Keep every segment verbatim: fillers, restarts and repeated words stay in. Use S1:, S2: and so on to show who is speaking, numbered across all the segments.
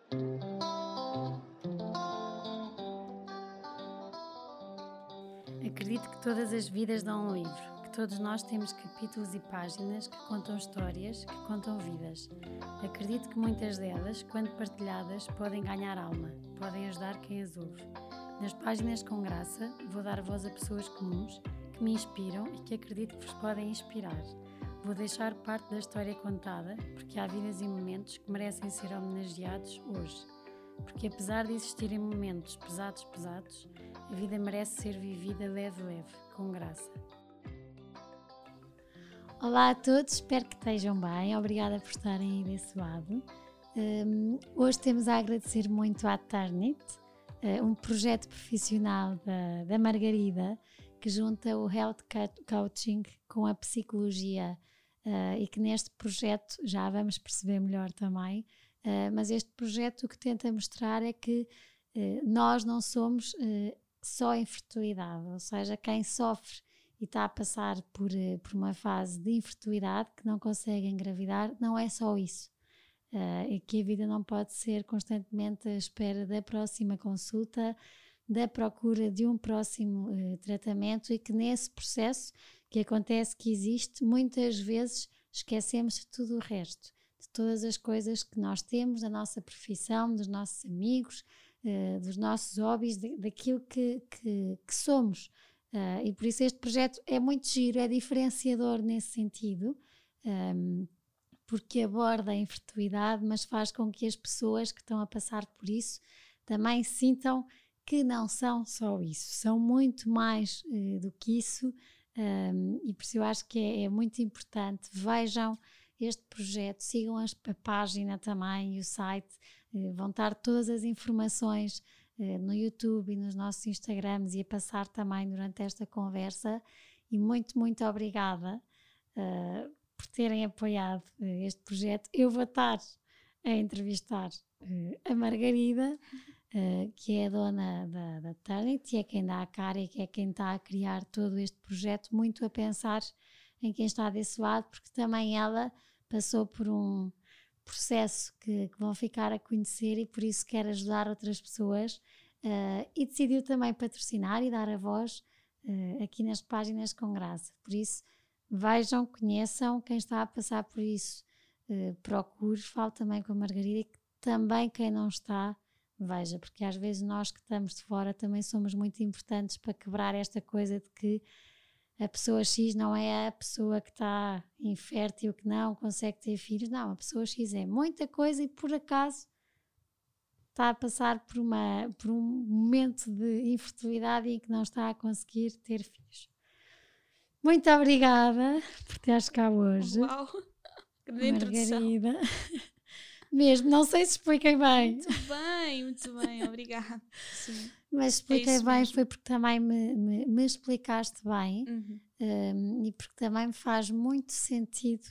S1: Acredito que todas as vidas dão um livro, que todos nós temos capítulos e páginas que contam histórias, que contam vidas. Acredito que muitas delas, quando partilhadas, podem ganhar alma, podem ajudar quem as ouve. Nas páginas com graça, vou dar voz a pessoas comuns que me inspiram e que acredito que vos podem inspirar. Vou deixar parte da história contada, porque há vidas e momentos que merecem ser homenageados hoje. Porque apesar de existirem momentos pesados, pesados, a vida merece ser vivida leve, leve, com graça. Olá a todos, espero que estejam bem. Obrigada por estarem aí desse lado. Um, hoje temos a agradecer muito à Turnit, uh, um projeto profissional da, da Margarida, que junta o Health Coaching com a psicologia uh, e que neste projeto já vamos perceber melhor também. Uh, mas este projeto o que tenta mostrar é que uh, nós não somos uh, só infertilidade, ou seja, quem sofre e está a passar por, uh, por uma fase de infertilidade, que não consegue engravidar, não é só isso. Uh, e que a vida não pode ser constantemente à espera da próxima consulta, da procura de um próximo uh, tratamento, e que nesse processo que acontece, que existe, muitas vezes esquecemos de tudo o resto. De todas as coisas que nós temos, da nossa profissão, dos nossos amigos, uh, dos nossos hobbies, de, daquilo que, que, que somos. Uh, e por isso este projeto é muito giro, é diferenciador nesse sentido, um, porque aborda a infertilidade, mas faz com que as pessoas que estão a passar por isso também sintam que não são só isso, são muito mais uh, do que isso, um, e por isso eu acho que é, é muito importante. Vejam este projeto, sigam a página também e o site, eh, vão estar todas as informações eh, no YouTube e nos nossos Instagrams e a passar também durante esta conversa. E muito, muito obrigada uh, por terem apoiado uh, este projeto. Eu vou estar a entrevistar uh, a Margarida, uh, que é a dona da, da Turnit, e é quem dá a cara e que é quem está a criar todo este projeto, muito a pensar em quem está desse lado, porque também ela passou por um processo que, que vão ficar a conhecer e por isso quer ajudar outras pessoas, uh, e decidiu também patrocinar e dar a voz uh, aqui nas páginas com graça. Por isso, vejam, conheçam quem está a passar por isso, uh, procure, fale também com a Margarida, e que também quem não está, veja, porque às vezes nós que estamos de fora também somos muito importantes para quebrar esta coisa de que a pessoa X não é a pessoa que está infértil, que não consegue ter filhos. Não, a pessoa X é muita coisa e por acaso está a passar por, uma, por um momento de infertilidade em que não está a conseguir ter filhos. Muito obrigada por teres cá hoje.
S2: Uau! Que
S1: Margarida. Mesmo, não sei se expliquei bem.
S2: Muito bem, muito bem, obrigada. Sim.
S1: Mas expliquei
S2: é
S1: bem,
S2: mesmo.
S1: foi porque também me, me, me explicaste bem,
S2: Uhum.
S1: um, e porque também me faz muito sentido.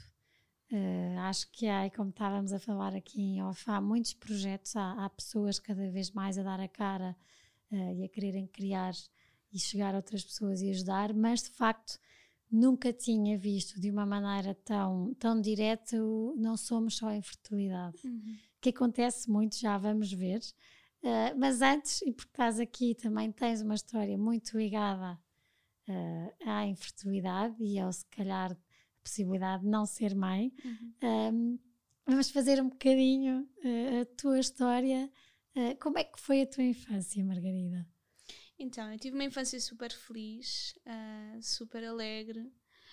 S1: Uh, acho que há, como estávamos a falar aqui em off, há muitos projetos, há, há pessoas cada vez mais a dar a cara uh, e a quererem criar e chegar a outras pessoas e ajudar, mas de facto nunca tinha visto de uma maneira tão, tão direta o não somos só infertilidade,
S2: Uhum.
S1: que acontece muito, já vamos ver. Uh, mas antes, e porque estás aqui, também tens uma história muito ligada uh, à infertilidade e ao, se calhar, a possibilidade de não ser mãe.
S2: Uhum.
S1: Um, vamos fazer um bocadinho uh, a tua história. Uh, como é que foi a tua infância, Margarida?
S2: Então, eu tive uma infância super feliz, uh, super alegre,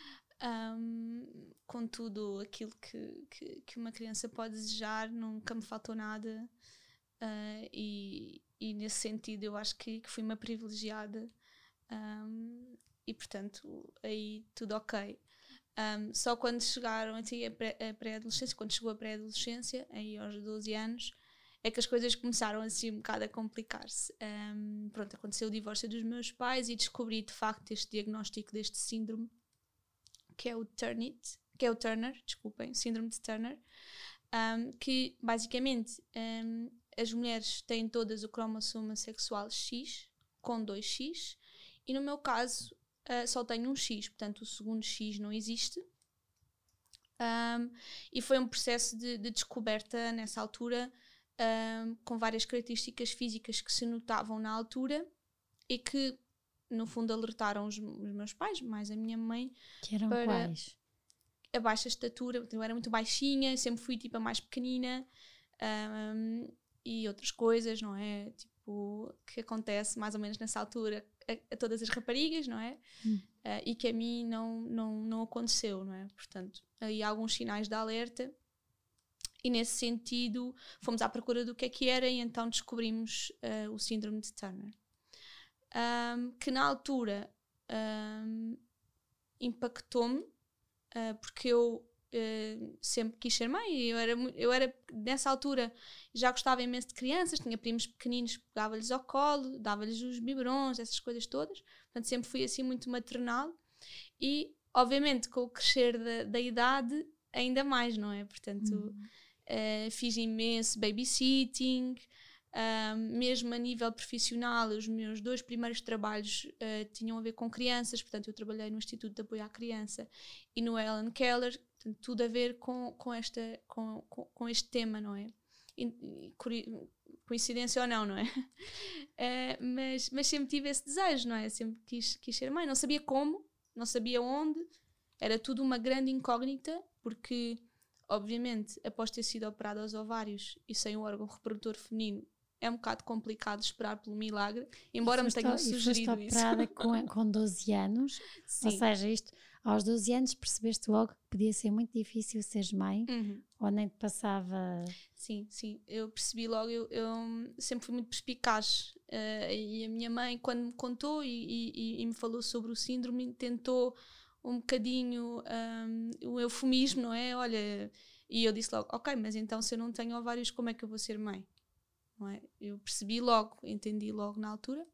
S2: um, com tudo aquilo que, que, que uma criança pode desejar, nunca me faltou nada. Uh, e, e nesse sentido eu acho que, que fui uma privilegiada, um, e portanto aí tudo ok. Um, só quando chegaram assim, a, pré, a pré-adolescência, quando chegou a pré-adolescência, aí aos doze anos, é que as coisas começaram assim um bocado a complicar-se. Um, pronto, aconteceu o divórcio dos meus pais e descobri de facto este diagnóstico deste síndrome, que é o Turnit, que é o Turner, desculpem, síndrome de Turner, um, que basicamente um, as mulheres têm todas o cromossoma sexual X, com dois X, e no meu caso uh, só tenho um X, portanto o segundo X não existe. Um, e foi um processo de, de descoberta nessa altura uh, com várias características físicas que se notavam na altura e que, no fundo, alertaram os, os meus pais, mais a minha mãe.
S1: Que eram
S2: para
S1: quais?
S2: A baixa estatura, eu era muito baixinha, sempre fui tipo a mais pequenina, um, e outras coisas, não é? Tipo, que acontece mais ou menos nessa altura a, a todas as raparigas, não é?
S1: Hum.
S2: Uh, e que a mim não, não, não aconteceu, não é? Portanto, aí há alguns sinais de alerta e nesse sentido fomos à procura do que é que era e então descobrimos uh, o síndrome de Turner. Um, que na altura um, impactou-me, uh, porque eu uh, sempre quis ser mãe. Eu era, eu era, nessa altura, já gostava imenso de crianças, tinha primos pequeninos, pegava-lhes ao colo, dava-lhes os biberons, essas coisas todas. Portanto, sempre fui assim muito maternal. E, obviamente, com o crescer da, da idade, ainda mais, não é? Portanto, hum. uh, fiz imenso babysitting. Um, mesmo a nível profissional, os meus dois primeiros trabalhos uh, tinham a ver com crianças, portanto eu trabalhei no Instituto de Apoio à Criança e no Helen Keller, portanto, tudo a ver com, com, esta, com, com, com este tema, não é? E, e, coincidência ou não, não é? Uh, mas, mas sempre tive esse desejo, não é? Sempre quis, quis ser mãe, não sabia como, não sabia onde, era tudo uma grande incógnita, porque obviamente após ter sido operada aos ovários e sem o órgão reprodutor feminino, é um bocado complicado esperar pelo milagre, embora me tenham sugerido isso.
S1: E foste operada com, com doze anos,
S2: Sim.
S1: Ou seja, isto, aos doze anos percebeste logo que podia ser muito difícil seres mãe,
S2: uhum.
S1: ou nem te passava...
S2: Sim, sim, eu percebi logo, eu, eu sempre fui muito perspicaz, uh, e a minha mãe, quando me contou e, e, e me falou sobre o síndrome, tentou um bocadinho um, o eufemismo, não é? Olha, e eu disse logo, ok, mas então se eu não tenho ovários, como é que eu vou ser mãe? Não é? Eu percebi logo, entendi logo na altura.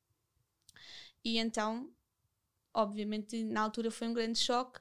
S2: E então, obviamente, na altura foi um grande choque,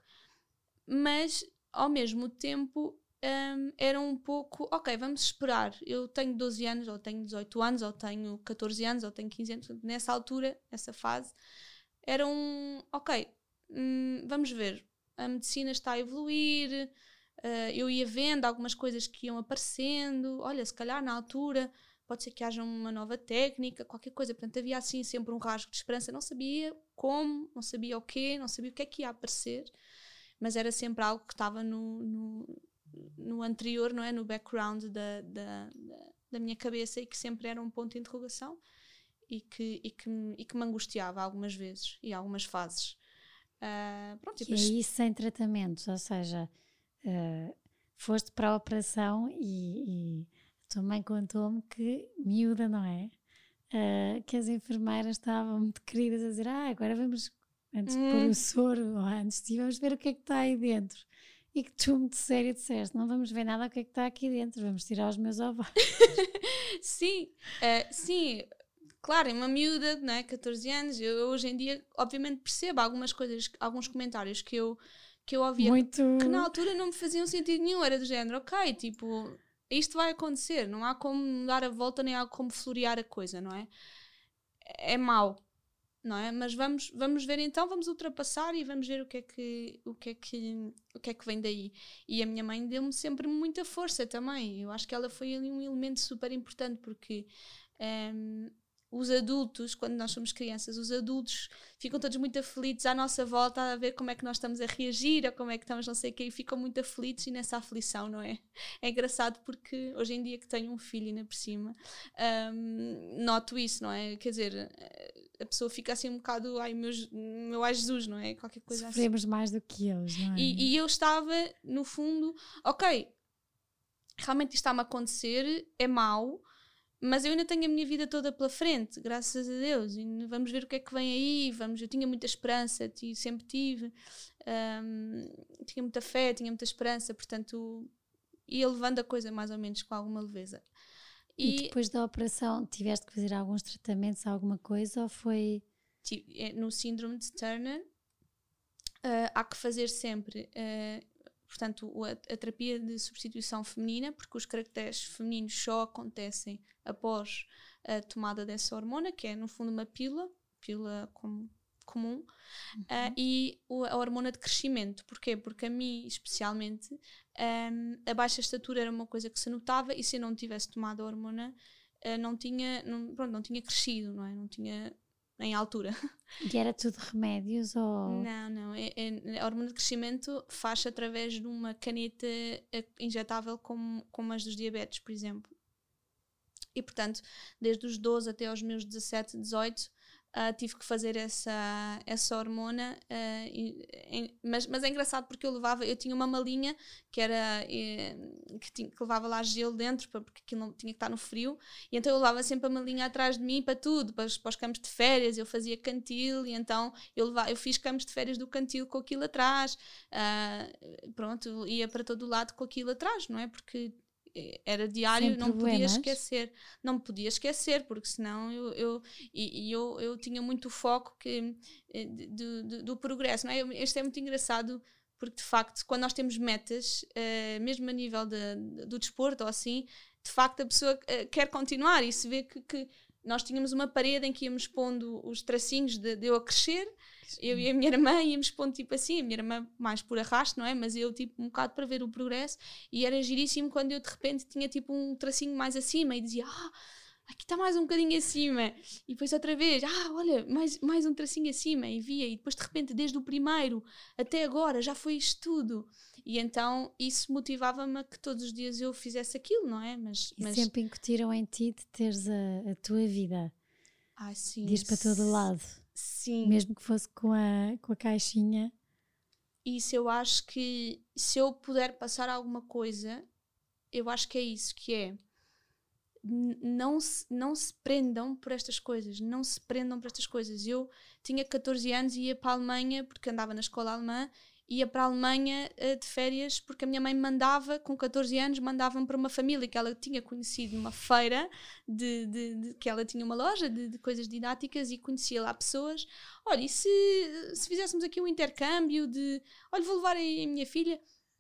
S2: mas ao mesmo tempo um, era um pouco, ok, vamos esperar. Eu tenho doze anos, ou tenho dezoito anos, ou tenho catorze anos, ou tenho quinze anos. Nessa altura, nessa fase, era um, ok, hum, vamos ver. A medicina está a evoluir, uh, eu ia vendo algumas coisas que iam aparecendo. Olha, se calhar na altura pode ser que haja uma nova técnica, qualquer coisa. Portanto, havia assim sempre um rasgo de esperança. Não sabia como, não sabia o quê, não sabia o que é que ia aparecer, mas era sempre algo que estava no, no, no anterior, não é? No background da, da, da, da minha cabeça, e que sempre era um ponto de interrogação e que, e que, e que me angustiava algumas vezes e algumas fases. Uh, pronto,
S1: e aí sem tratamentos, ou seja, uh, foste para a operação e... e... tua mãe contou-me que, miúda, não é? Uh, que as enfermeiras estavam muito queridas a dizer, ah, agora vamos, antes de hum. pôr o soro, ou antes de vamos ver o que é que está aí dentro. E que tu, muito séria, disseste, não vamos ver nada o que é que está aqui dentro, vamos tirar os meus ovários.
S2: Sim, uh, sim, claro, é uma miúda, não é? catorze anos, eu hoje em dia, obviamente, percebo algumas coisas, alguns comentários que eu, que eu ouvia, muito... que na altura não me faziam sentido nenhum, era do género, ok, tipo... isto vai acontecer, não há como dar a volta, nem há como florear a coisa, não é? É mau, não é? Mas vamos, vamos ver então, vamos ultrapassar e vamos ver o que é que, o que é que, o que é que vem daí. E a minha mãe deu-me sempre muita força também. Eu acho que ela foi ali um elemento super importante, porque um, os adultos, quando nós somos crianças, os adultos ficam todos muito aflitos à nossa volta a ver como é que nós estamos a reagir ou como é que estamos não sei o quê, e ficam muito aflitos, e nessa aflição, não é? É engraçado porque hoje em dia que tenho um filho ainda por cima, um, noto isso, não é? Quer dizer, a pessoa fica assim um bocado, ai meus, meu ai Jesus, não é? Qualquer coisa
S1: Sofremos
S2: assim.
S1: mais do que eles, não é?
S2: E, e eu estava, no fundo, ok, realmente isto está-me a acontecer, é mau, mas eu ainda tenho a minha vida toda pela frente, graças a Deus, e vamos ver o que é que vem aí, vamos, eu tinha muita esperança, sempre tive, um, tinha muita fé, tinha muita esperança, portanto ia levando a coisa mais ou menos com alguma leveza.
S1: E, e depois da operação tiveste que fazer alguns tratamentos, alguma coisa, ou foi...
S2: No síndrome de Turner uh, há que fazer sempre... Uh, portanto, a, a terapia de substituição feminina, porque os caracteres femininos só acontecem após a tomada dessa hormona, que é no fundo uma pílula, pílula como comum, uhum. uh, e a hormona de crescimento. Porquê? Porque a mim, especialmente, um, a baixa estatura era uma coisa que se notava, e se eu não tivesse tomado a hormona, uh, não, tinha, não, pronto, não tinha crescido, não é? Não tinha em altura.
S1: E era tudo remédios ou...
S2: Não, não. É, é, a hormona de crescimento faz-se através de uma caneta injetável como, como as dos diabetes, por exemplo. E, portanto, desde os doze até aos meus dezassete, dezoito, Uh, tive que fazer essa, essa hormona, uh, e, em, mas, mas é engraçado porque eu levava, eu tinha uma malinha que era eh, que, tinha, que levava lá gelo dentro, porque aquilo não tinha que estar no frio, e então eu levava sempre a malinha atrás de mim para tudo, para os, para os campos de férias. Eu fazia cantil, e então eu, levava, eu fiz campos de férias do cantil com aquilo atrás, uh, pronto, ia para todo o lado com aquilo atrás, não é? Porque era diário, sem não me podia esquecer, não me podia esquecer, porque senão eu, eu, e, e eu, eu tinha muito foco que, de, de, do progresso, não é? Isto é muito engraçado, porque de facto, quando nós temos metas, uh, mesmo a nível de, de, do desporto ou assim, de facto a pessoa uh, quer continuar, e se vê que, que nós tínhamos uma parede em que íamos pondo os tracinhos de, de eu a crescer. Eu e a minha irmã íamos pondo tipo assim, a minha irmã mais por arrasto, não é? Mas eu tipo um bocado para ver o progresso, e era giríssimo quando eu de repente tinha tipo um tracinho mais acima e dizia, ah, aqui está mais um bocadinho acima, e depois outra vez, ah, olha, mais, mais um tracinho acima, e via, e depois de repente desde o primeiro até agora já foi isto tudo, e então isso motivava-me a que todos os dias eu fizesse aquilo, não é? Mas,
S1: e
S2: mas...
S1: sempre incutiram em ti de teres a, a tua vida,
S2: ah, sim,
S1: diz para todo lado.
S2: Sim.
S1: Mesmo que fosse com a, com a caixinha.
S2: Isso, eu acho que se eu puder passar alguma coisa, eu acho que é isso, que é n- não se, não se prendam por estas coisas, não se prendam por estas coisas. Eu tinha catorze anos e ia para a Alemanha, porque andava na escola alemã, ia para a Alemanha uh, de férias, porque a minha mãe mandava, com catorze anos, mandava-me para uma família que ela tinha conhecido numa feira, de, de, de, que ela tinha uma loja de, de coisas didáticas, e conhecia lá pessoas. Olha, e se, se fizéssemos aqui um intercâmbio de, olha, vou levar aí a minha filha,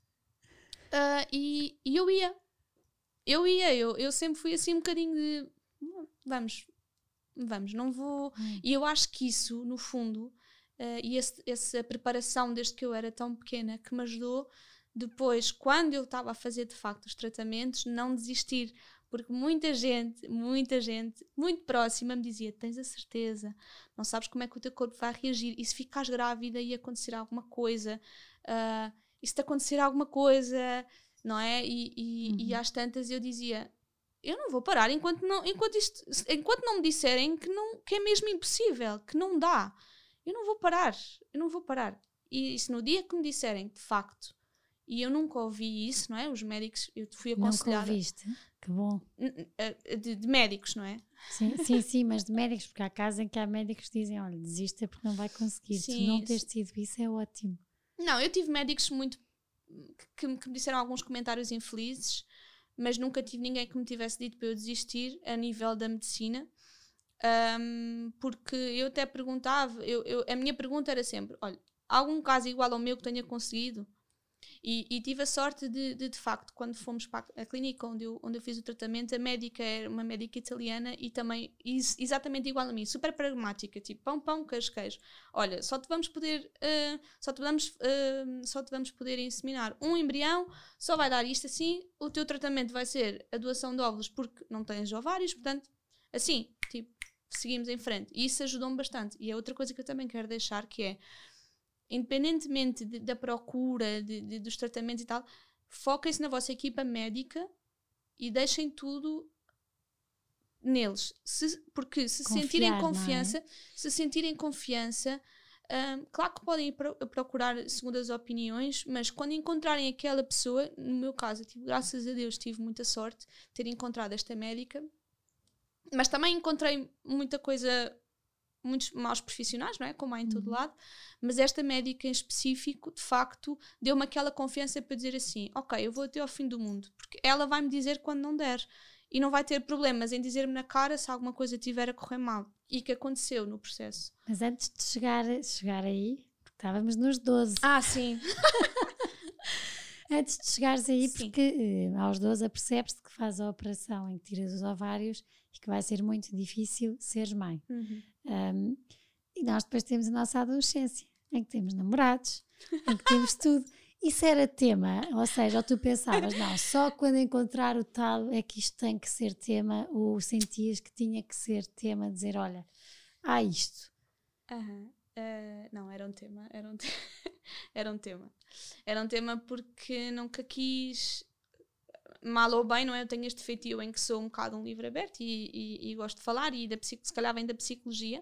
S2: uh, e, e eu ia, eu ia, eu, eu sempre fui assim um bocadinho de, vamos, vamos, não vou, hum. E eu acho que isso, no fundo, Uh, e esse, essa preparação desde que eu era tão pequena, que me ajudou depois, quando eu estava a fazer de facto os tratamentos, não desistir, porque muita gente, muita gente muito próxima me dizia, tens a certeza, não sabes como é que o teu corpo vai reagir, e se ficares grávida e acontecer alguma coisa, uh, e se te acontecer alguma coisa, não é? E, e, uhum. e às tantas eu dizia, eu não vou parar enquanto não, enquanto isto, enquanto não me disserem que, não, que é mesmo impossível, que não dá. Eu não vou parar, eu não vou parar. E isso no dia que me disserem, de facto, e eu nunca ouvi isso, não é? Os médicos, eu fui aconselhada...
S1: Nunca ouviste? Que bom.
S2: De, de médicos, não é?
S1: Sim, sim, sim, mas de médicos, porque há casos em que há médicos que dizem, olha, desista porque não vai conseguir. Sim, tu não teres tido isso é ótimo.
S2: Não, eu tive médicos muito... Que, que me disseram alguns comentários infelizes, mas nunca tive ninguém que me tivesse dito para eu desistir a nível da medicina. Um, porque eu até perguntava, eu, eu, a minha pergunta era sempre, olha, há algum caso igual ao meu que tenha conseguido? E, e tive a sorte de, de, de facto, quando fomos para a clínica onde eu, onde eu fiz o tratamento, a médica era uma médica italiana e também is, exatamente igual a mim, super pragmática, tipo pão, pão, queijo, queijo. Olha, só te vamos poder, uh, só te vamos, uh, só te vamos poder inseminar um embrião, só vai dar isto assim, o teu tratamento vai ser a doação de óvulos porque não tens ovários, portanto, assim, tipo, seguimos em frente. E isso ajudou-me bastante. E é outra coisa que eu também quero deixar, que é, independentemente de, da procura, de, de, dos tratamentos e tal, foquem-se na vossa equipa médica e deixem tudo neles. Se, porque se Confiar, sentirem confiança, é? se sentirem confiança, um, claro que podem ir pro, procurar segundas opiniões, mas quando encontrarem aquela pessoa, no meu caso, eu tive, graças a Deus, tive muita sorte de ter encontrado esta médica. Mas também encontrei muita coisa, muitos maus profissionais, não é? Como há em todo lado. Mas esta médica em específico, de facto, deu-me aquela confiança para dizer assim, ok, eu vou até ao fim do mundo. Porque ela vai-me dizer quando não der. E não vai ter problemas em dizer-me na cara se alguma coisa tiver a correr mal. E que aconteceu no processo.
S1: Mas antes de chegar, chegar aí, porque estávamos nos doze.
S2: Ah, sim.
S1: Antes de chegares aí,
S2: sim.
S1: porque eh, aos doze apercebes-te que faz a operação em que tiras os ovários e que vai ser muito difícil seres mãe.
S2: Uhum.
S1: Um, E nós depois temos a nossa adolescência, em que temos namorados, em que temos tudo. Isso era tema, ou seja, ou tu pensavas, não, só quando encontrar o tal é que isto tem que ser tema, ou sentias que tinha que ser tema, dizer, olha, há isto.
S2: Uhum. Uh, não, era um tema, era um, te era um tema. Era um tema porque nunca quis, mal ou bem, não é? Eu tenho este feitio em que sou um bocado um livro aberto e, e, e gosto de falar, e da, se calhar vem da psicologia,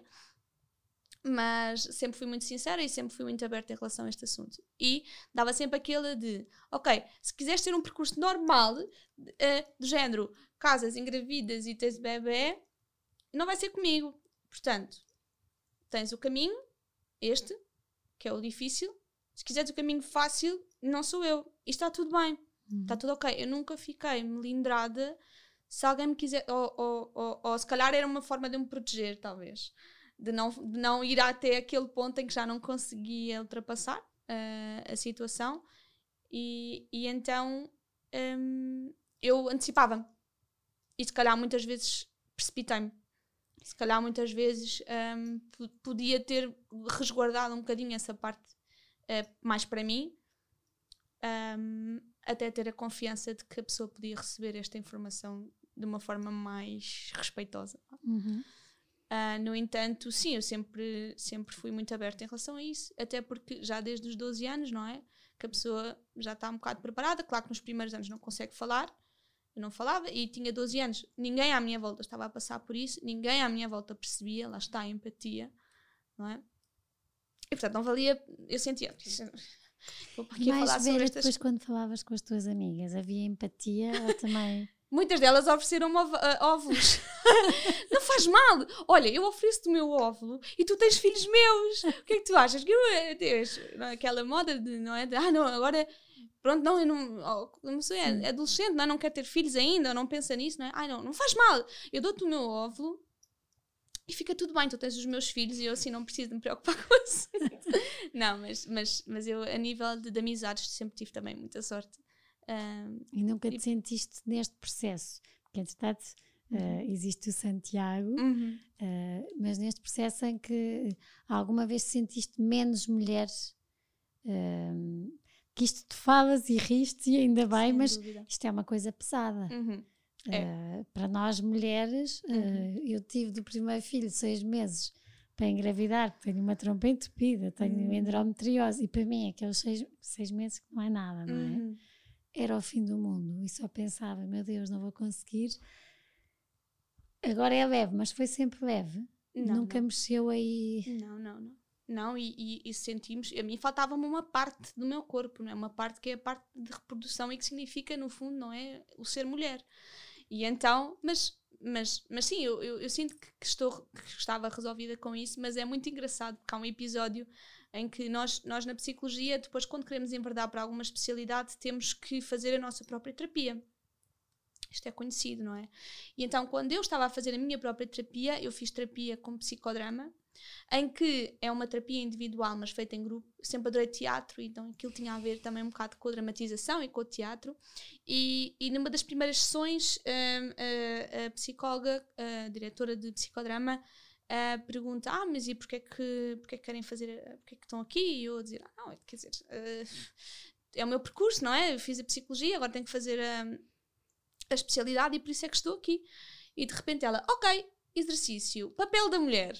S2: mas sempre fui muito sincera e sempre fui muito aberta em relação a este assunto. E dava sempre aquele de, ok, se quiseres ter um percurso normal, uh, do género, casas, engravidas e tens bebê, não vai ser comigo. Portanto, tens o caminho, este, que é o difícil. Se quiseres o caminho fácil, não sou eu. E está tudo bem. Uhum. Está tudo ok. Eu nunca fiquei melindrada se alguém me quiser, ou, ou, ou, ou se calhar era uma forma de me proteger, talvez. De não, de não ir até aquele ponto em que já não conseguia ultrapassar uh, a situação. E, e então um, eu antecipava-me. E se calhar muitas vezes precipitei-me. Se calhar muitas vezes um, p- podia ter resguardado um bocadinho essa parte uh, mais para mim, um, até ter a confiança de que a pessoa podia receber esta informação de uma forma mais respeitosa.
S1: Uhum.
S2: Uh, no entanto, sim, eu sempre, sempre fui muito aberta em relação a isso, até porque já desde os doze anos, não é? Que a pessoa já está um bocado preparada. Claro que nos primeiros anos não consegue falar, eu não falava, e tinha doze anos, ninguém à minha volta estava a passar por isso, ninguém à minha volta percebia, lá está a empatia, não é? E portanto não valia, eu sentia, vou aqui a falar sobre estas...
S1: depois quando falavas com as tuas amigas, havia empatia ou também...
S2: Muitas delas ofereceram-me óvulos. Não faz mal. Olha, eu ofereço-te o meu óvulo e tu tens filhos meus. O que é que tu achas? Que eu, Deus, aquela moda de, não é? De, ah, não, agora, pronto, não, eu não, não sei, é adolescente, não, não quer ter filhos ainda, não pensa nisso, não é? Ah, não, não faz mal. Eu dou-te o meu óvulo e fica tudo bem, tu tens os meus filhos e eu assim não preciso de me preocupar com isso. Não, mas, mas, mas eu, a nível de, de amizades, sempre tive também muita sorte. Um,
S1: e nunca te e... sentiste neste processo, porque entretanto uhum. uh, existe o Santiago,
S2: uhum.
S1: uh, mas neste processo em que alguma vez sentiste menos mulheres, uh, que isto te falas e riste e ainda bem, sem mas dúvida. Isto é uma coisa pesada.
S2: Uhum.
S1: Uh,
S2: é.
S1: Para nós mulheres,
S2: uhum.
S1: uh, eu tive do primeiro filho seis meses para engravidar, porque tenho uma trompa entupida, tenho uhum. endometriose, e para mim aqueles seis, seis meses que não é nada, não é?
S2: Uhum.
S1: Era o fim do mundo e só pensava, meu Deus, não vou conseguir. Agora é leve, mas foi sempre leve.
S2: Não,
S1: Nunca
S2: não.
S1: mexeu aí.
S2: Não, não, não. Não, e, e, e sentimos, a mim faltava-me uma parte do meu corpo, não é? Uma parte que é a parte de reprodução e que significa, no fundo, não é? O ser mulher. E então, mas, mas, mas sim, eu, eu, eu sinto que, que, estou, que estava resolvida com isso, mas é muito engraçado porque há um episódio em que nós, nós na psicologia, depois quando queremos enverdar para alguma especialidade, temos que fazer a nossa própria terapia. Isto é conhecido, não é? E então, quando eu estava a fazer a minha própria terapia, eu fiz terapia com psicodrama, em que é uma terapia individual, mas feita em grupo. Eu sempre adorei teatro, então aquilo tinha a ver também um bocado com a dramatização e com o teatro. E, e numa das primeiras sessões, a, a, a psicóloga, a diretora de psicodrama, Uh, pergunta, ah, mas e porquê que, porquê que querem fazer, porquê que estão aqui? E eu a dizer, ah, não, quer dizer, uh, é o meu percurso, não é? Eu fiz a psicologia, agora tenho que fazer a, a especialidade e por isso é que estou aqui. E de repente ela, ok, exercício, papel da mulher.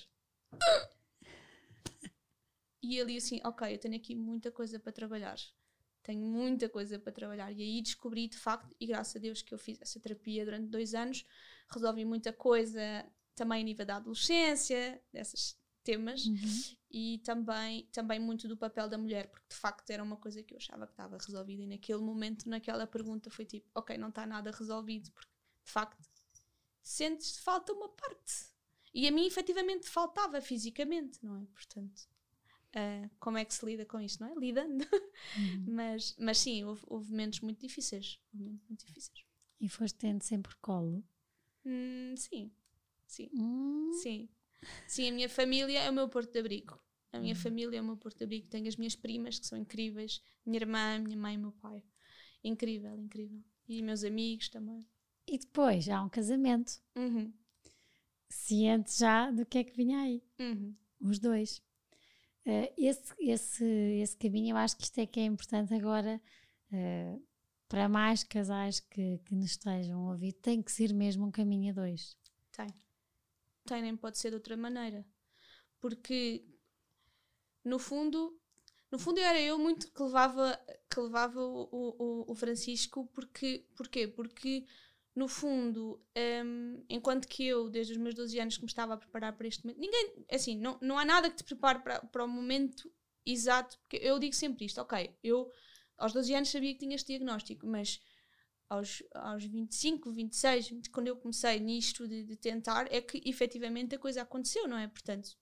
S2: E ali assim, ok, eu tenho aqui muita coisa para trabalhar. Tenho muita coisa para trabalhar. E aí descobri, de facto, e graças a Deus que eu fiz essa terapia durante dois anos, resolvi muita coisa também a nível da adolescência, desses temas,
S1: uhum.
S2: e também, também muito do papel da mulher, porque de facto era uma coisa que eu achava que estava resolvida, e naquele momento, naquela pergunta foi tipo, ok, não está nada resolvido, porque de facto sentes que falta uma parte, e a mim efetivamente faltava fisicamente, não é? Portanto, uh, como é que se lida com isto, não é? Lidando.
S1: Uhum.
S2: mas, mas sim, houve, houve momentos muito difíceis, momentos muito difíceis.
S1: E foste tendo sempre colo?
S2: Hum, sim. Sim,
S1: hum.
S2: sim. Sim, a minha família é o meu porto de abrigo. A minha hum. família é o meu porto de abrigo. Tenho as minhas primas, que são incríveis. Minha irmã, minha mãe e meu pai. Incrível, incrível. E meus amigos também.
S1: E depois há um casamento.
S2: Uhum.
S1: Ciente já do que é que vinha aí.
S2: Uhum.
S1: os dois. Uh, esse, esse, esse caminho, eu acho que isto é que é importante agora, uh, para mais casais que, que nos estejam a ouvir, tem que ser mesmo um caminho a dois.
S2: Tem. Tem, nem pode ser de outra maneira. Porque, no fundo, no fundo era eu muito que levava, que levava o, o, o Francisco, porque, porquê? Porque, no fundo, um, enquanto que eu, desde os meus doze anos, que me estava a preparar para este momento, ninguém, assim, não, não há nada que te prepare para, para o momento exato, porque eu digo sempre isto, ok, eu aos doze anos sabia que tinha este diagnóstico, mas aos, aos vinte e cinco, vinte e seis, quando eu comecei nisto de, de tentar, é que efetivamente a coisa aconteceu, não é? Portanto,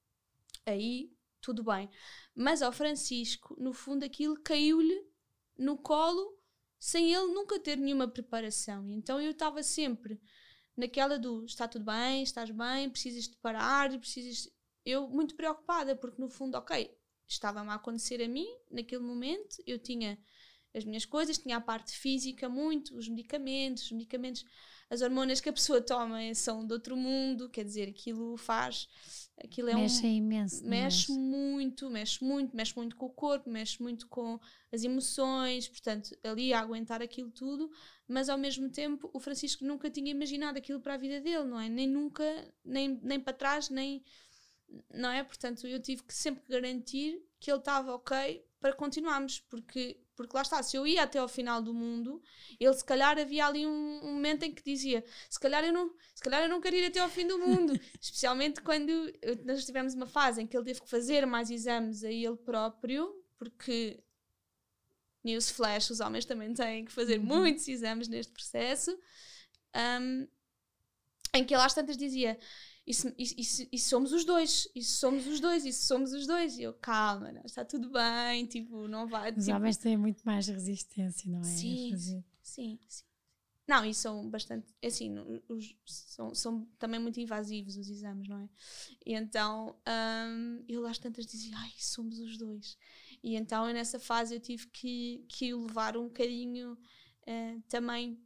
S2: aí tudo bem. Mas ao Francisco, no fundo, aquilo caiu-lhe no colo sem ele nunca ter nenhuma preparação. Então eu estava sempre naquela do está tudo bem, estás bem, precisas de parar, precisas... Eu muito preocupada, porque no fundo, ok, estava-me a acontecer a mim, naquele momento, eu tinha as minhas coisas, tinha a parte física muito, os medicamentos, os medicamentos, as hormonas que a pessoa toma são de outro mundo, quer dizer, aquilo faz... Aquilo é
S1: mexe
S2: um,
S1: imenso.
S2: Mexe muito, mexe muito, mexe muito com o corpo, mexe muito com as emoções, portanto, ali a aguentar aquilo tudo, mas ao mesmo tempo o Francisco nunca tinha imaginado aquilo para a vida dele, não é? Nem nunca, nem, nem para trás, nem... Não é? Portanto, eu tive que sempre garantir que ele estava ok para continuarmos, porque, porque lá está, se eu ia até ao final do mundo, ele se calhar havia ali um, um momento em que dizia, se calhar eu não, se calhar eu não quero ir até ao fim do mundo, especialmente quando eu, nós tivemos uma fase em que ele teve que fazer mais exames a ele próprio, porque newsflash, os homens também têm que fazer uhum. muitos exames neste processo, um, em que ele às tantas dizia, Isso, isso, isso somos os dois, isso somos os dois, isso somos os dois. E eu, calma, não, está tudo bem, tipo, não vai...
S1: Os
S2: tipo...
S1: homens têm muito mais resistência, não é?
S2: Sim, sim, sim. Não, e são bastante, assim, os, são, são também muito invasivos os exames, não é? E então, um, eu às tantas dizia, ai, somos os dois. E então, nessa fase, eu tive que, que o levar um bocadinho uh, também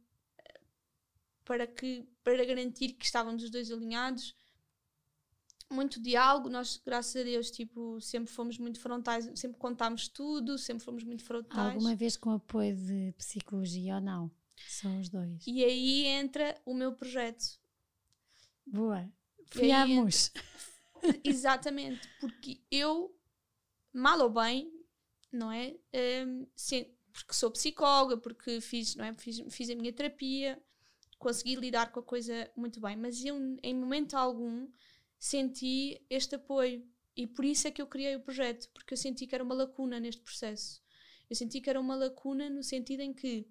S2: para, que, para garantir que estávamos os dois alinhados. Muito diálogo, nós, graças a Deus, tipo, sempre fomos muito frontais, sempre contámos tudo, sempre fomos muito frontais.
S1: Alguma vez com apoio de psicologia ou não? São os dois.
S2: E aí entra o meu projeto.
S1: Boa. Fiamos.
S2: Entra... Exatamente, porque eu, mal ou bem, não é? Um, sim, porque sou psicóloga, porque fiz, não é? fiz, fiz a minha terapia, consegui lidar com a coisa muito bem, mas eu, em momento algum, senti este apoio e por isso é que eu criei o projeto, porque eu senti que era uma lacuna neste processo. Eu senti que era uma lacuna no sentido em que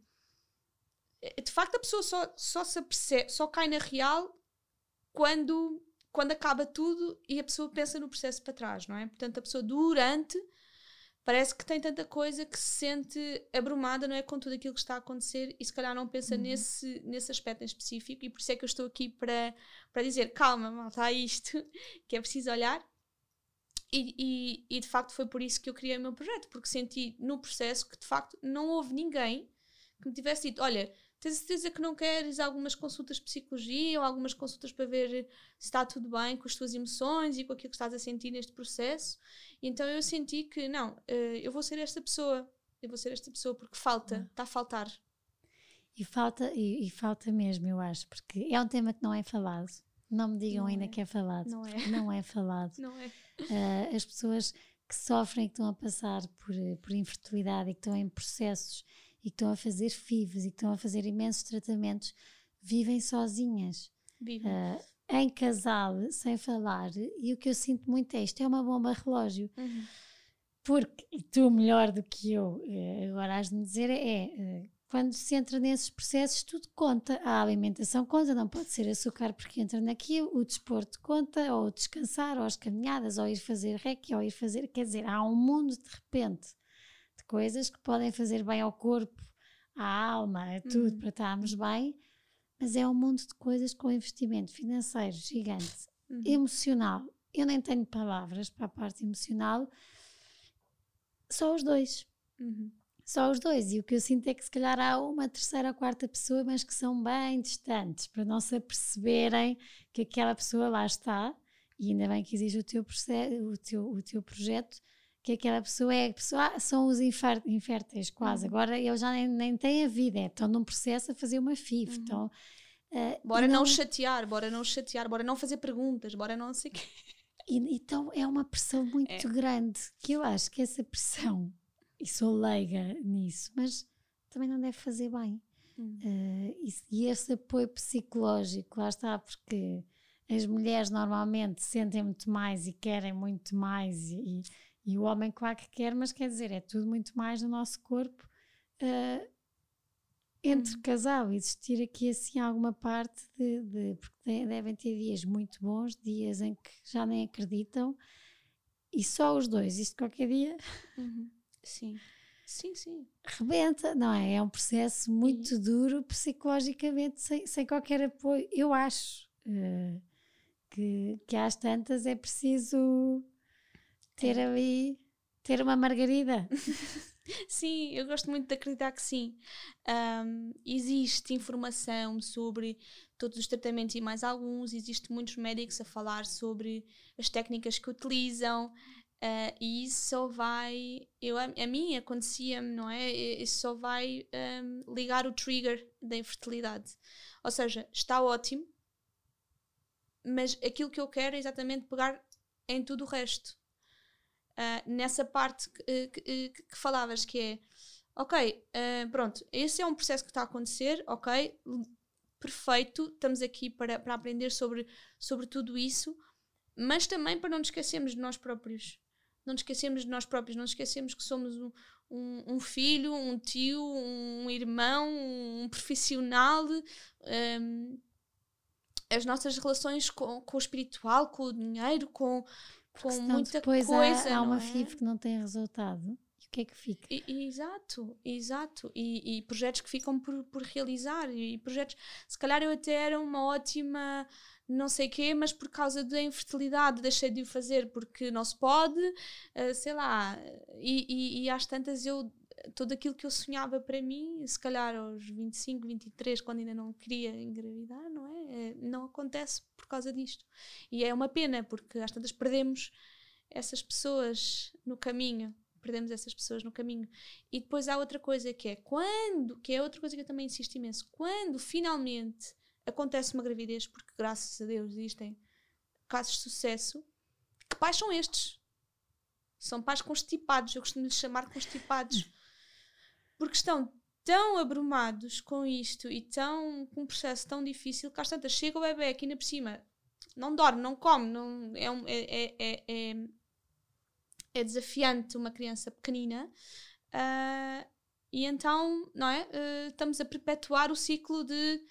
S2: de facto a pessoa só, só se apercebe, só cai na real quando, quando acaba tudo e a pessoa pensa no processo para trás, não é? Portanto, a pessoa durante parece que tem tanta coisa que se sente abrumada, não é, com tudo aquilo que está a acontecer e se calhar não pensa uhum. nesse, nesse aspecto em específico, e por isso é que eu estou aqui para, para dizer, calma, malta, há isto que é preciso olhar. E, e, e de facto foi por isso que eu criei o meu projeto, porque senti no processo que de facto não houve ninguém que me tivesse dito, olha, tens certeza que não queres algumas consultas de psicologia ou algumas consultas para ver se está tudo bem com as tuas emoções e com aquilo que estás a sentir neste processo? E então eu senti que, não, eu vou ser esta pessoa, eu vou ser esta pessoa porque falta, está a faltar.
S1: E falta, e, e falta mesmo, eu acho, porque é um tema que não é falado. Não me digam não ainda é. que é falado.
S2: Não é.
S1: Não é falado.
S2: Não é.
S1: Uh, as pessoas que sofrem, que estão a passar por, por infertilidade e que estão em processos e que estão a fazer F I Vs e que estão a fazer imensos tratamentos, vivem sozinhas.
S2: Vivem.
S1: Uh, em casal, sem falar, e o que eu sinto muito é isto, é uma bomba relógio.
S2: Uhum.
S1: Porque, e tu melhor do que eu, agora has de me dizer, é, quando se entra nesses processos, tudo conta. A alimentação conta, não pode ser açúcar porque entra naquilo, o desporto conta, ou descansar, ou as caminhadas, ou ir fazer reiki, ou ir fazer, quer dizer, há um mundo de repente de coisas que podem fazer bem ao corpo, à alma, a tudo, uhum. para estarmos bem, mas é um mundo de coisas com investimento financeiro gigante, uhum. emocional. Eu nem tenho palavras para a parte emocional, só os dois.
S2: Uhum.
S1: Só os dois. E o que eu sinto é que se calhar há uma terceira ou quarta pessoa, mas que são bem distantes, para não se aperceberem que aquela pessoa lá está e ainda bem que existe o teu, processo, o teu, o teu projeto, que aquela pessoa é, a pessoa, são os infér, inférteis quase, uhum. Agora eles já nem, nem têm a vida, estão num processo a fazer uma F I V, uhum. Então, uh,
S2: bora não, não chatear, bora não chatear, bora não fazer perguntas, bora não sei o quê.
S1: E, então é uma pressão muito é. grande, que eu acho que essa pressão, e sou leiga nisso, mas também não deve fazer bem. Uhum. Uh, e, e esse apoio psicológico, lá está, porque as mulheres normalmente sentem muito mais e querem muito mais, e, e o homem claro que quer, mas quer dizer, é tudo muito mais no nosso corpo. Uh, entre uhum. casal, existir aqui assim alguma parte de, de porque devem ter dias muito bons, dias em que já nem acreditam, e só os dois, isto qualquer dia
S2: uhum. sim, sim, sim
S1: rebenta, não é? É um processo muito e... duro psicologicamente, sem, sem qualquer apoio. Eu acho uh, que, que às tantas é preciso ter é. ali, ter uma margarida.
S2: Sim, eu gosto muito de acreditar que sim. Um, existe informação sobre todos os tratamentos e mais alguns, existe muitos médicos a falar sobre as técnicas que utilizam, uh, e isso só vai, eu, a, a mim acontecia-me, não é? Isso só vai um, ligar o trigger da infertilidade. Ou seja, está ótimo, mas aquilo que eu quero é exatamente pegar em tudo o resto. Uh, nessa parte que, que, que falavas, que é ok, uh, pronto, esse é um processo que está a acontecer, ok, perfeito, estamos aqui para, para aprender sobre, sobre tudo isso, mas também para não nos esquecermos de nós próprios, não nos esquecermos de nós próprios, não nos esquecermos que somos um, um, um filho, um tio, um irmão, um profissional, um, as nossas relações com, com o espiritual, com o dinheiro, com
S1: Porque
S2: com
S1: senão
S2: muita
S1: depois
S2: coisa,
S1: há, há uma
S2: não é?
S1: F I V que não tem resultado, e o que é que fica?
S2: E, e, exato, exato, e, e projetos que ficam por, por realizar, e projetos, se calhar eu até era uma ótima não sei quê, mas por causa da infertilidade deixei de o fazer porque não se pode, uh, sei lá, e, e, e às tantas eu, tudo aquilo que eu sonhava para mim, se calhar aos vinte e cinco, vinte e três, quando ainda não queria engravidar, não é? Não acontece por causa disto. E é uma pena, porque às tantas perdemos essas pessoas no caminho. Perdemos essas pessoas no caminho. E depois há outra coisa que é quando, que é outra coisa que eu também insisto imenso, quando finalmente acontece uma gravidez, porque graças a Deus existem casos de sucesso, que pais são estes? São pais constipados, eu costumo lhes chamar constipados. Porque estão tão abrumados com isto e tão, com um processo tão difícil que às tantas chega o bebê aqui ainda por cima, não dorme, não come, não, é, um, é, é, é, é desafiante uma criança pequenina, uh, e então, não é? Uh, estamos a perpetuar o ciclo de,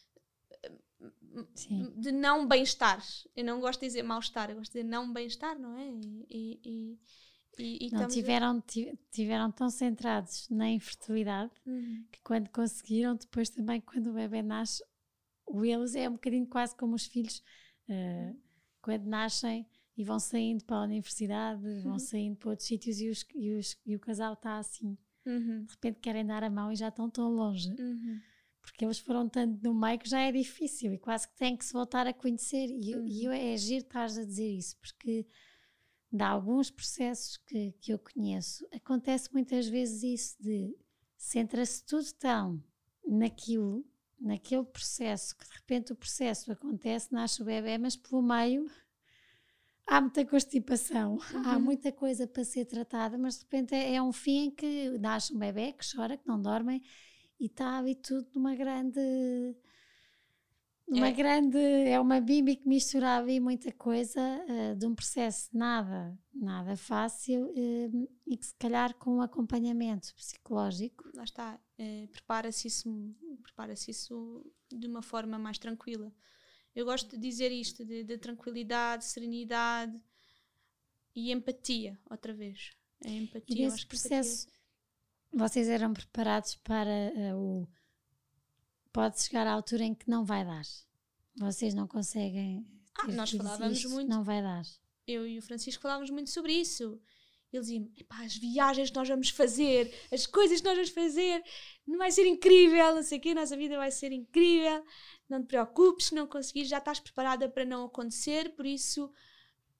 S1: Sim.
S2: de não bem-estar. Eu não gosto de dizer mal-estar, eu gosto de dizer não bem-estar, não é? E... e, e E, e
S1: não, tiveram, a... tiveram tão centrados na infertilidade, uhum. que quando conseguiram, depois também quando o bebê nasce, o eles é um bocadinho quase como os filhos, uh, quando nascem e vão saindo para a universidade, uhum. vão saindo para outros sítios e, os, e, os, e o casal está assim,
S2: uhum.
S1: de repente querem dar a mão e já estão tão longe,
S2: uhum.
S1: porque eles foram tanto no meio que já é difícil e quase que têm que se voltar a conhecer, e, uhum. e eu, é giro estares a dizer isso, porque de alguns processos que, que eu conheço, acontece muitas vezes isso de centra-se tudo tão naquilo, naquele processo, que de repente o processo acontece, nasce o bebê, mas pelo meio há muita constipação, uhum. há muita coisa para ser tratada, mas de repente é, é um fim em que nasce um bebê que chora, que não dorme e está ali tudo numa grande... Uma é. grande, é uma bimbi que misturava aí muita coisa, uh, de um processo nada, nada fácil, uh, e que se calhar com um acompanhamento psicológico.
S2: Lá está, uh, prepara-se isso, prepara-se isso de uma forma mais tranquila. Eu gosto de dizer isto, de, de tranquilidade, serenidade e empatia, outra vez. A empatia,
S1: e nesse processo, empatia... vocês eram preparados para uh, o... Pode chegar à altura em que não vai dar. Vocês não conseguem.
S2: Ah, nós falávamos
S1: isto,
S2: muito.
S1: Não vai dar.
S2: Eu e o Francisco falávamos muito sobre isso. Ele dizia-me: as viagens que nós vamos fazer, as coisas que nós vamos fazer, não vai ser incrível, não sei o quê, a nossa vida vai ser incrível. Não te preocupes, se não conseguires, já estás preparada para não acontecer, por isso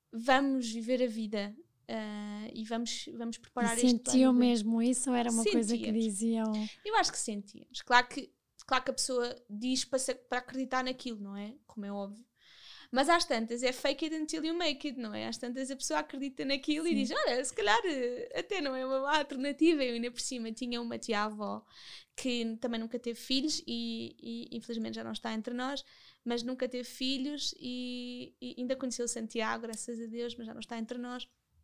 S2: vamos viver a vida uh, e vamos, vamos preparar
S1: e
S2: este plano.
S1: Sentiam mesmo isso ou era uma
S2: Sentíamos.
S1: coisa que diziam?
S2: Eu acho que sentíamos. Claro que, claro que a pessoa diz para, ser, para acreditar naquilo, não é? Como é óbvio. Mas às tantas é fake it until you make it, não é? Às tantas a pessoa acredita naquilo Sim. e diz, olha, se calhar até não é uma má alternativa. Eu ainda por cima tinha uma tia-avó que também nunca teve filhos e, e infelizmente já não está entre nós, mas nunca teve filhos e, e ainda conheceu Santiago, graças a Deus, mas já não está entre nós.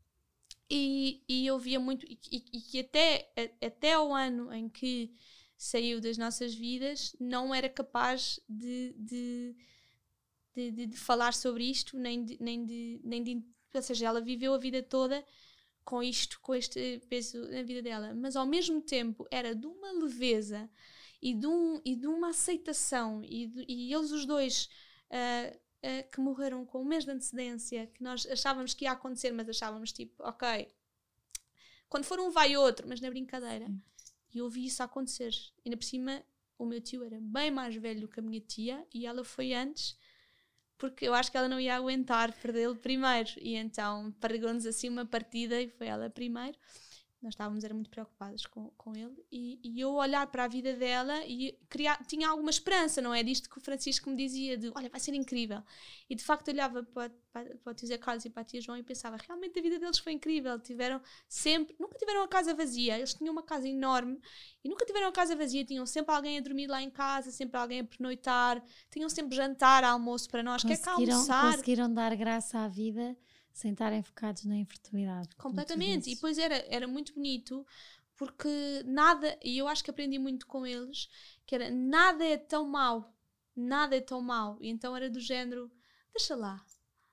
S2: E, e eu via muito, e, e, e que até, a, até o ano em que saiu das nossas vidas, não era capaz de... de De, de, de falar sobre isto, nem de, nem, de, nem de... Ou seja, ela viveu a vida toda com isto, com este peso na vida dela. Mas ao mesmo tempo era de uma leveza e de, um, e de uma aceitação. E, de, e eles os dois uh, uh, que morreram com um mês de antecedência, que nós achávamos que ia acontecer, mas achávamos tipo, ok, quando for um vai outro, mas na brincadeira. Sim. E eu vi isso acontecer. E ainda por cima, o meu tio era bem mais velho que a minha tia e ela foi antes... porque eu acho que ela não ia aguentar perdê-lo primeiro, e então pregou-nos assim uma partida e foi ela primeiro. Nós estávamos era muito preocupadas com, com ele e, e eu olhar para a vida dela e criar, tinha alguma esperança, não é? Disto que o Francisco me dizia de, olha, vai ser incrível. E de facto olhava para, para, para o tio Zé Carlos e para a tia João e pensava, realmente a vida deles foi incrível, tiveram sempre, nunca tiveram uma casa vazia, eles tinham uma casa enorme e nunca tiveram uma casa vazia, tinham sempre alguém a dormir lá em casa, sempre alguém a pernoitar, tinham sempre jantar, almoço para nós, quer cá almoçar.
S1: Conseguiram dar graça à vida sem estarem focados na infertilidade.
S2: Completamente. E depois era, era muito bonito, porque nada, e eu acho que aprendi muito com eles, que era, nada é tão mau, nada é tão mau. E então era do género, deixa lá,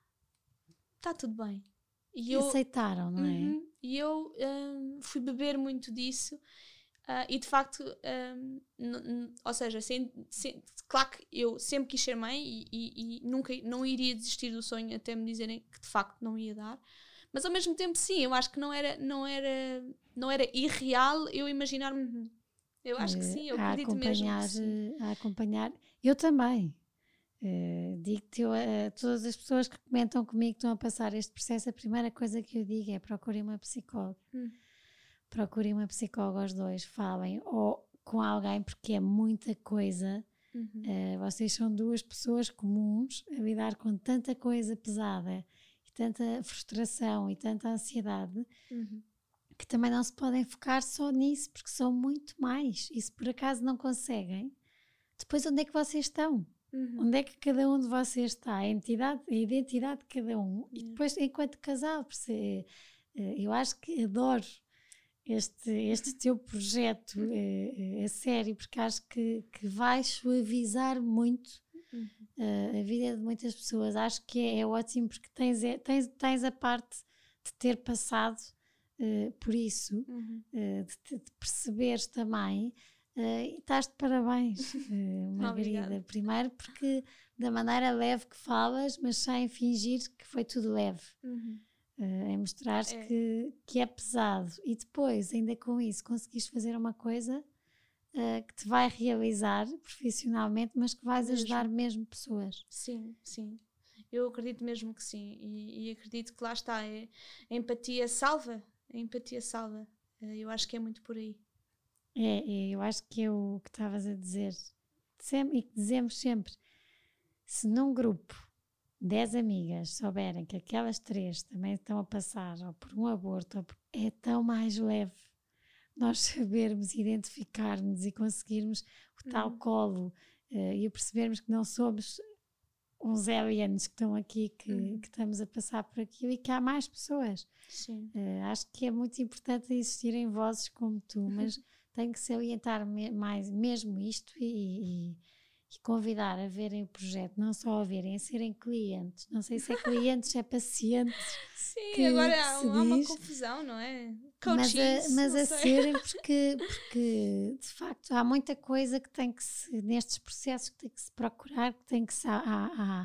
S2: está tudo bem. E eu,
S1: aceitaram, não é?
S2: Uh-huh, e eu um, fui beber muito disso. Uh, e de facto, um, n- n- ou seja, sem, sem, claro que eu sempre quis ser mãe e, e, e nunca não iria desistir do sonho até me dizerem que de facto não ia dar, mas ao mesmo tempo sim, eu acho que não era, não era, não era irreal eu imaginar-me, eu acho que sim, eu
S1: a
S2: acredito mesmo que sim.
S1: A acompanhar, eu também uh, digo-te eu, a todas as pessoas que comentam comigo que estão a passar este processo, a primeira coisa que eu digo é procurem uma psicóloga. Hum. Procurem uma psicóloga os dois, falem ou com alguém, porque é muita coisa. Uhum. Uh, vocês são duas pessoas comuns a lidar com tanta coisa pesada e tanta frustração e tanta ansiedade, uhum. que também não se podem focar só nisso, porque são muito mais. E se por acaso não conseguem, depois onde é que vocês estão? Uhum. Onde é que cada um de vocês está? A entidade, a identidade de cada um. Uhum. E depois, enquanto casal, porque, uh, eu acho que adoro Este, este teu projeto é, é sério, porque acho que, que vai suavizar muito uhum. uh, a vida de muitas pessoas. Acho que é, é ótimo porque tens, é, tens, tens a parte de ter passado uh, por isso, uhum. uh, de, de perceberes também, uh, e estás de parabéns, uh, Margarida. Primeiro porque da maneira leve que falas, mas sem fingir que foi tudo leve. Uhum. Uh, em mostrar é. Que, que é pesado e depois ainda com isso conseguiste fazer uma coisa uh, que te vai realizar profissionalmente, mas que vais mesmo. Ajudar mesmo pessoas.
S2: Sim, sim, eu acredito mesmo que sim e, e acredito que lá está, é, a empatia salva, a empatia salva, uh, eu acho que é muito por aí.
S1: É, é eu acho que é o que estavas a dizer sempre, e que dizemos sempre, se num grupo dez amigas souberem que aquelas três também estão a passar ou por um aborto, ou por... é tão mais leve nós sabermos identificar-nos e conseguirmos o tal uhum. colo uh, e percebermos que não somos uns aliens que estão aqui, que, uhum. que estamos a passar por aquilo e que há mais pessoas.
S2: Sim.
S1: Uh, acho que é muito importante existirem vozes como tu, mas tem que salientar me- mais mesmo isto e, e e convidar a verem o projeto, não só a verem, a serem clientes. Não sei se é clientes, se é pacientes.
S2: Sim,
S1: que,
S2: agora
S1: que
S2: há, há uma confusão, não é?
S1: Coaches, mas a, mas a serem, porque, porque de facto há muita coisa que tem que se, nestes processos, que tem que se procurar, que tem que se. Há, há,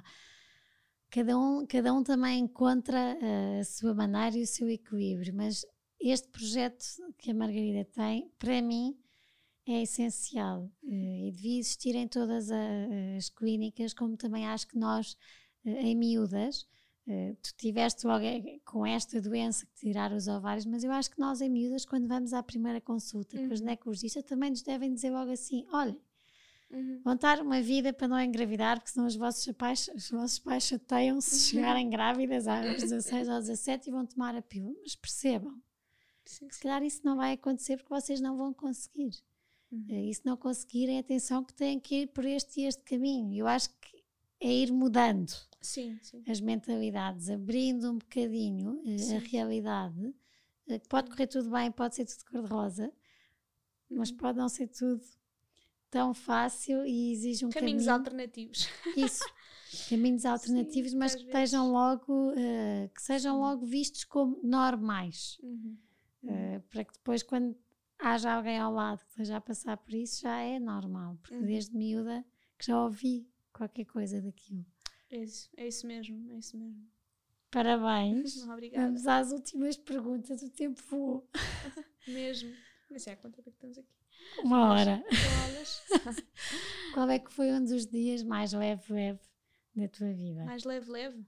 S1: cada, um, cada um também encontra a sua maneira e o seu equilíbrio, mas este projeto que a Margarida tem, para mim, é essencial uh, e devia existir em todas a, as clínicas, como também acho que nós, uh, em miúdas, uh, tu tiveste logo com esta doença que tirar os ovários, mas eu acho que nós em miúdas, quando vamos à primeira consulta uhum. com os ginecologistas, também nos devem dizer logo assim, olha, uhum. vão estar uma vida para não engravidar, porque senão os vossos pais, os vossos pais chateiam-se se chegarem grávidas aos dezasseis ou dezassete e vão tomar a pílula, mas percebam, sim, se calhar isso não vai acontecer porque vocês não vão conseguir. Uhum. E se não conseguirem, atenção que têm que ir por este e este caminho. Eu acho que é ir mudando
S2: sim, sim.
S1: as mentalidades, abrindo um bocadinho sim. a realidade, que pode correr tudo bem, pode ser tudo cor-de-rosa, uhum. mas pode não ser tudo tão fácil e exige um
S2: caminhos
S1: caminho,
S2: alternativos.
S1: Isso, caminhos alternativos, sim, mas que estejam logo, uh, que sejam sim. logo vistos como normais, uhum. uh, para que depois quando haja alguém ao lado que esteja a passar por isso, já é normal, porque uhum. desde miúda que já ouvi qualquer coisa daquilo.
S2: É isso, é isso mesmo, é isso mesmo.
S1: Parabéns.
S2: Obrigada.
S1: Vamos às últimas perguntas, o tempo voou.
S2: Mesmo. Não sei há quanto tempo é que estamos aqui.
S1: Uma hora. Qual é que foi um dos dias mais leve-leve da tua vida?
S2: Mais leve-leve?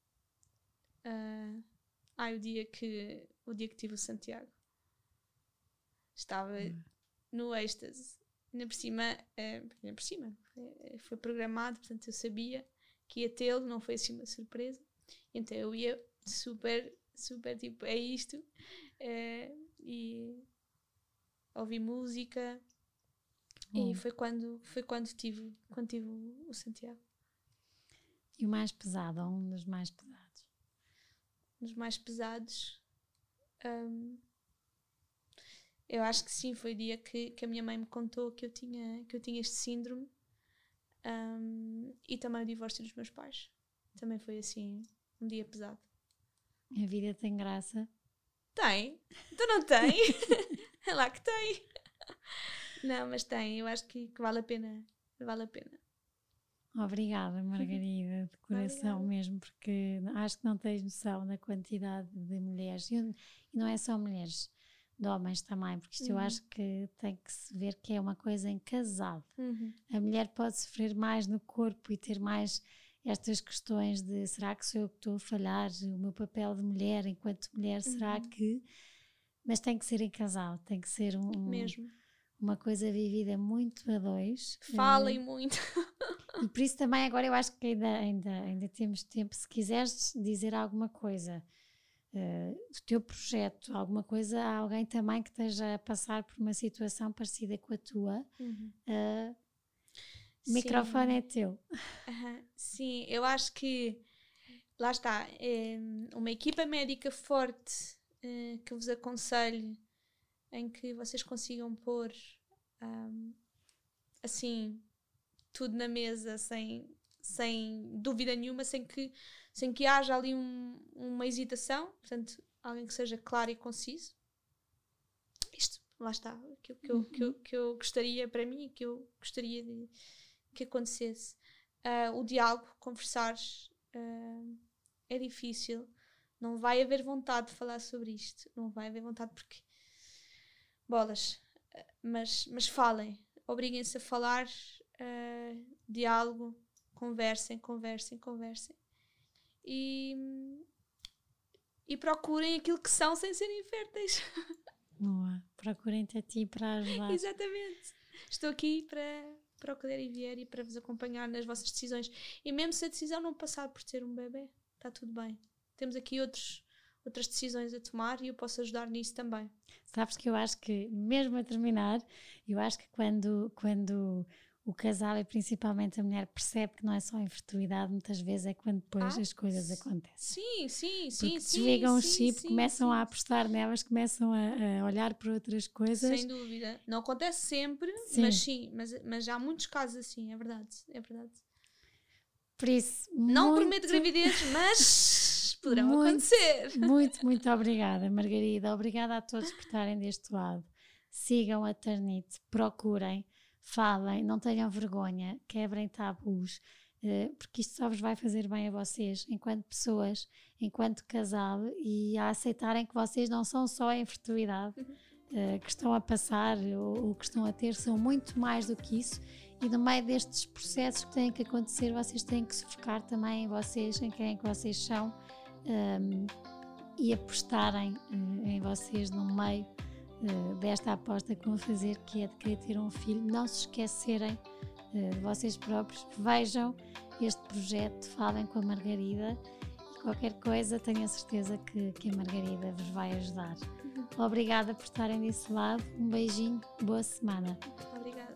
S2: Uh, ah, o dia que o dia que tive o Santiago. Estava hum. no êxtase. Ainda por cima, uh, ainda por cima foi, foi programado, portanto eu sabia que ia tê-lo, não foi assim uma surpresa. Então eu ia super, super tipo, é isto. Uh, e ouvi música. Hum. E foi quando, foi quando tive, quando tive o Santiago.
S1: E o mais pesado, ou um dos mais pesados?
S2: Um dos mais pesados... Um, eu acho que sim, foi o dia que, que a minha mãe me contou que eu tinha, que eu tinha este síndrome, um, e também o divórcio dos meus pais. Também foi assim, um dia pesado.
S1: A vida tem graça?
S2: Tem. Tu não tem? É lá que tem. Não, mas tem. Eu acho que, que vale a pena. Vale a pena.
S1: Obrigada, Margarida, de coração Obrigada. Mesmo, porque acho que não tens noção da quantidade de mulheres, e não é só mulheres, de homens também, porque isto uhum. eu acho que tem que se ver que é uma coisa em casado. Uhum. A mulher pode sofrer mais no corpo e ter mais estas questões de será que sou eu que estou a falhar, o meu papel de mulher enquanto mulher, uhum. será que... Mas tem que ser em casal, tem que ser um,
S2: Mesmo.
S1: uma coisa vivida muito a dois.
S2: Falem uh, muito.
S1: E por isso também agora eu acho que ainda, ainda, ainda temos tempo, se quiseres dizer alguma coisa Uh, do teu projeto, alguma coisa a alguém também que esteja a passar por uma situação parecida com a tua, uhum. uh, o microfone é teu.
S2: Uhum. Sim, eu acho que lá está, é uma equipa médica forte uh, que vos aconselho, em que vocês consigam pôr um, assim tudo na mesa sem, sem dúvida nenhuma, sem que sem que haja ali um, uma hesitação, portanto, alguém que seja claro e conciso. Isto, lá está, aquilo que eu, uhum. que eu, que eu gostaria para mim, que eu gostaria de, que acontecesse. Uh, o diálogo, conversar, uh, é difícil, não vai haver vontade de falar sobre isto, não vai haver vontade porque, bolas, uh, mas, mas falem, obriguem-se a falar, uh, diálogo, conversem, conversem, conversem. E, e procurem aquilo que são sem serem férteis.
S1: Boa, procurem-te a ti para ajudar.
S2: Exatamente, estou aqui para, para o que der e vier e para vos acompanhar nas vossas decisões, e mesmo se a decisão não passar por ter um bebê, está tudo bem, temos aqui outros, outras decisões a tomar e eu posso ajudar nisso também.
S1: Sabes que eu acho que, mesmo a terminar, eu acho que quando, quando o casal e principalmente a mulher percebe que não é só infertilidade, muitas vezes é quando depois ah, as coisas acontecem.
S2: Sim, sim, sim.
S1: Porque
S2: sim,
S1: desligam
S2: sim,
S1: o chip,
S2: sim,
S1: começam
S2: sim.
S1: a apostar nelas, começam a, a olhar para outras coisas.
S2: Sem dúvida. Não acontece sempre, sim. mas sim, mas, mas há muitos casos assim, é verdade, é verdade.
S1: Por isso,
S2: não
S1: muito,
S2: prometo gravidez, mas poderão
S1: muito,
S2: acontecer.
S1: Muito, muito obrigada, Margarida. Obrigada a todos por estarem deste lado. Sigam a Ternit, procurem. Falem, não tenham vergonha, quebrem tabus, porque isto só vos vai fazer bem a vocês, enquanto pessoas, enquanto casal, e a aceitarem que vocês não são só a infertilidade uhum. que estão a passar ou, ou que estão a ter, são muito mais do que isso, e no meio destes processos que têm que acontecer, vocês têm que se focar também em vocês, em quem é que vocês são, um, e apostarem uh, em vocês no meio uh, desta aposta que vão fazer, que é de querer ter um filho. Não se esquecerem uh, de vocês próprios, vejam este projeto, falem com a Margarida e qualquer coisa tenho a certeza que, que a Margarida vos vai ajudar. Uhum. Obrigada por estarem desse lado, um beijinho, boa semana.
S2: Obrigada.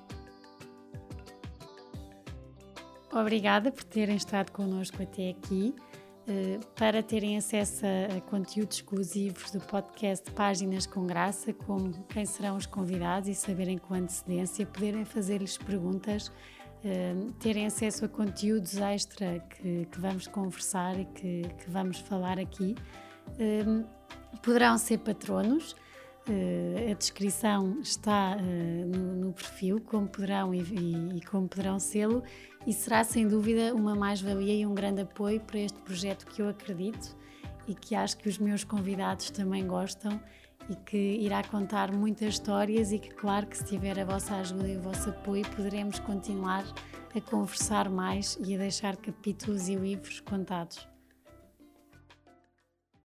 S1: Obrigada por terem estado connosco até aqui. Uh, para terem acesso a, a conteúdos exclusivos do podcast Páginas com Graça, como quem serão os convidados e saberem com antecedência, poderem fazer-lhes perguntas, uh, terem acesso a conteúdos extra que, que vamos conversar e que, que vamos falar aqui, uh, poderão ser patronos. Uh, a descrição está uh, no, no perfil, como poderão e, e, e como poderão sê-lo, e será sem dúvida uma mais-valia e um grande apoio para este projeto que eu acredito e que acho que os meus convidados também gostam e que irá contar muitas histórias e que, claro, que se tiver a vossa ajuda e o vosso apoio poderemos continuar a conversar mais e a deixar capítulos e livros contados.